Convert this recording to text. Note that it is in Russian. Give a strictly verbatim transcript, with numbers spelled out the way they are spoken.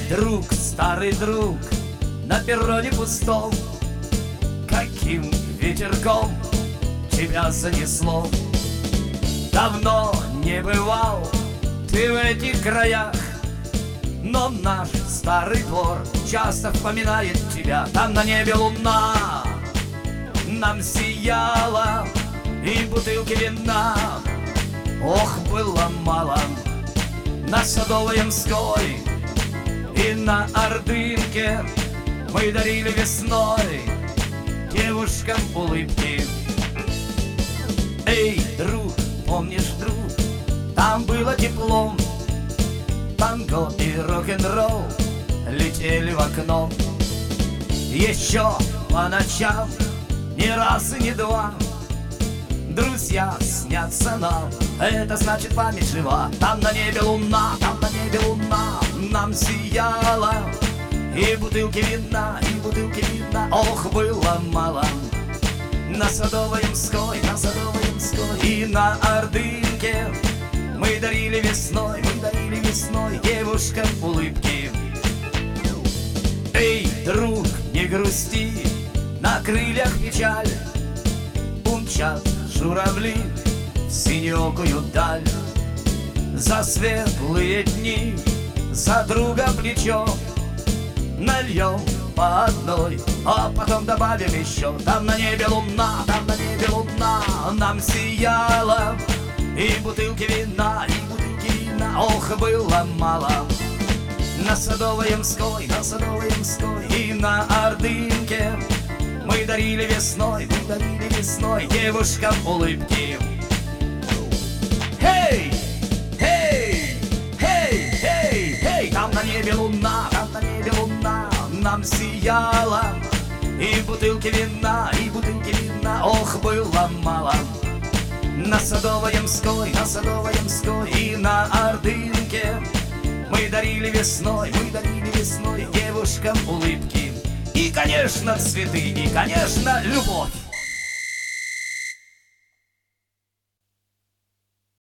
друг, старый друг, на перроне пустом, каким ветерком тебя занесло? Давно не бывал ты в этих краях, но наш старый двор часто вспоминает тебя. Там на небе луна нам сияла, и бутылки вина, ох, было мало. На Садовой Ямской и на Ордынке мы дарили весной девушкам улыбки. Эй, друг, помнишь, друг, там было тепло, танго и рок-н-ролл летели в окно. Еще по ночам не раз и не два друзья снятся нам, это значит память жива. Там на небе луна, там на небе луна нам сияла, и бутылки вина, и бутылки вина, ох, было мало. На Садовой Ямской, на Садовой Ямской и на Ордынке мы дарили весной, мы дарили весной девушкам улыбки. Эй, друг, не грусти, на крыльях печаль умчат журавли в синекую даль. За светлые дни, за друга плечо нальем по одной, а потом добавим еще. Там на небе луна, там на небе луна нам сияла, и бутылки вина, и бутылки вина, ох, было мало. На Садовой Ямской, на Садовой Ямской и на Ордынке мы дарили весной, мы дарили весной девушкам улыбки. Эй, эй, эй, эй, эй, там на небе луна, там на небе луна нам сияла, и бутылки вина, и бутылки вина, ох, было мало. На Садовой Ямской, на Садовой Ямской и на Ордынке мы дарили весной, мы дарили весной девушкам улыбки. И, конечно, цветы, и, конечно, любовь.